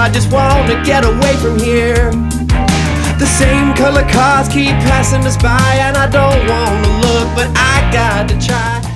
I just wanna get away from here. The same color cars keep passing us by, and I don't wanna look, but I got to try.